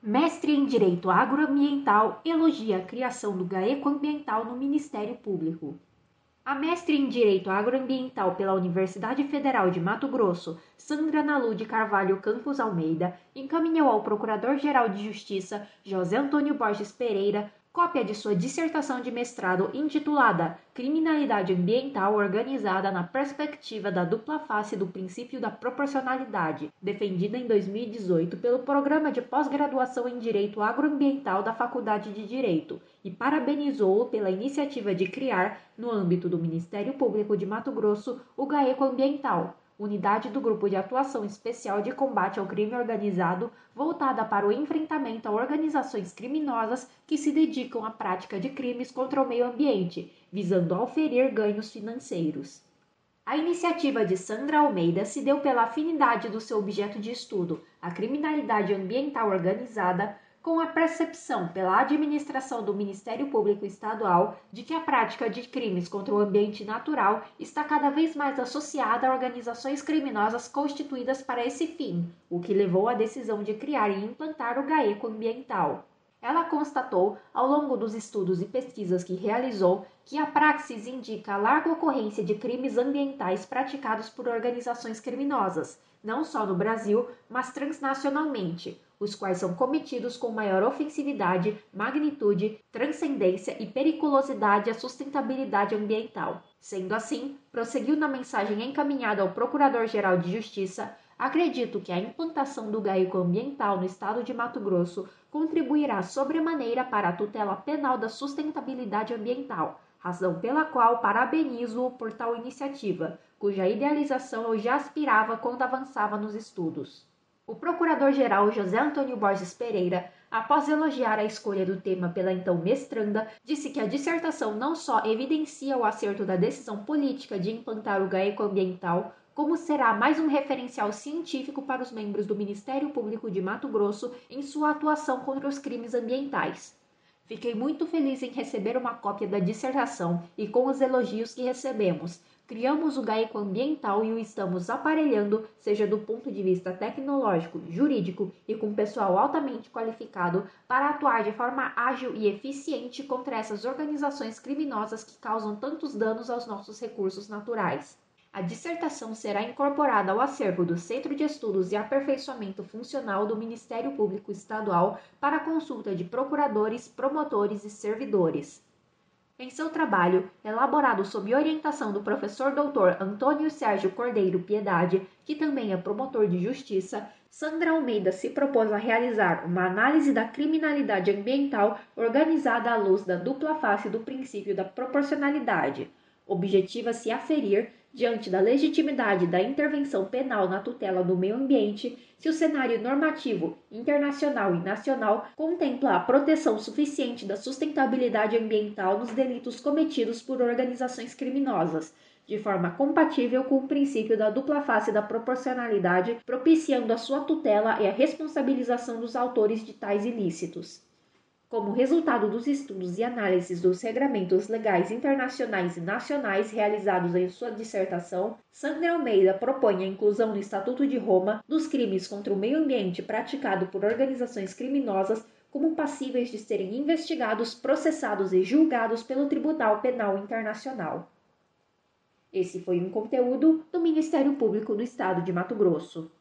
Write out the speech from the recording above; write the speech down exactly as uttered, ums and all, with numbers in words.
Mestre em Direito Agroambiental elogia a criação do GAECO Ambiental no Ministério Público. A mestre em Direito Agroambiental pela Universidade Federal de Mato Grosso, Sandra Nalu de Carvalho Campos Almeida, encaminhou ao Procurador-Geral de Justiça, José Antônio Borges Pereira, cópia de sua dissertação de mestrado intitulada Criminalidade Ambiental Organizada na Perspectiva da Dupla Face do Princípio da Proporcionalidade, defendida em dois mil e dezoito pelo Programa de Pós-Graduação em Direito Agroambiental da Faculdade de Direito, e parabenizou-o pela iniciativa de criar, no âmbito do Ministério Público de Mato Grosso, o GAECO Ambiental, unidade do Grupo de Atuação Especial de Combate ao Crime Organizado, voltada para o enfrentamento a organizações criminosas que se dedicam à prática de crimes contra o meio ambiente, visando auferir ganhos financeiros. A iniciativa de Sandra Almeida se deu pela afinidade do seu objeto de estudo, a criminalidade ambiental organizada, com a percepção pela administração do Ministério Público Estadual de que a prática de crimes contra o ambiente natural está cada vez mais associada a organizações criminosas constituídas para esse fim, o que levou à decisão de criar e implantar o GAECO Ambiental. Ela constatou, ao longo dos estudos e pesquisas que realizou, que a praxis indica a larga ocorrência de crimes ambientais praticados por organizações criminosas, não só no Brasil, mas transnacionalmente, os quais são cometidos com maior ofensividade, magnitude, transcendência e periculosidade à sustentabilidade ambiental. Sendo assim, prosseguiu na mensagem encaminhada ao Procurador-Geral de Justiça, acredito que a implantação do GAECO Ambiental no estado de Mato Grosso contribuirá sobremaneira para a tutela penal da sustentabilidade ambiental, razão pela qual parabenizo-o por tal iniciativa, cuja idealização eu já aspirava quando avançava nos estudos. O Procurador-Geral José Antônio Borges Pereira, após elogiar a escolha do tema pela então mestranda, disse que a dissertação não só evidencia o acerto da decisão política de implantar o GAECO Ambiental, como será mais um referencial científico para os membros do Ministério Público de Mato Grosso em sua atuação contra os crimes ambientais. Fiquei muito feliz em receber uma cópia da dissertação e com os elogios que recebemos. Criamos o GAECO Ambiental e o estamos aparelhando, seja do ponto de vista tecnológico, jurídico e com pessoal altamente qualificado, para atuar de forma ágil e eficiente contra essas organizações criminosas que causam tantos danos aos nossos recursos naturais. A dissertação será incorporada ao acervo do Centro de Estudos e Aperfeiçoamento Funcional do Ministério Público Estadual para consulta de procuradores, promotores e servidores. Em seu trabalho, elaborado sob orientação do professor doutor Antônio Sérgio Cordeiro Piedade, que também é promotor de justiça, Sandra Almeida se propôs a realizar uma análise da criminalidade ambiental organizada à luz da dupla face do princípio da proporcionalidade. Objetiva-se aferir, diante da legitimidade da intervenção penal na tutela do meio ambiente, se o cenário normativo, internacional e nacional contempla a proteção suficiente da sustentabilidade ambiental nos delitos cometidos por organizações criminosas, de forma compatível com o princípio da dupla face da proporcionalidade, propiciando a sua tutela e a responsabilização dos autores de tais ilícitos. Como resultado dos estudos e análises dos regramentos legais internacionais e nacionais realizados em sua dissertação, Sandra Almeida propõe a inclusão no Estatuto de Roma dos crimes contra o meio ambiente praticado por organizações criminosas como passíveis de serem investigados, processados e julgados pelo Tribunal Penal Internacional. Esse foi um conteúdo do Ministério Público do Estado de Mato Grosso.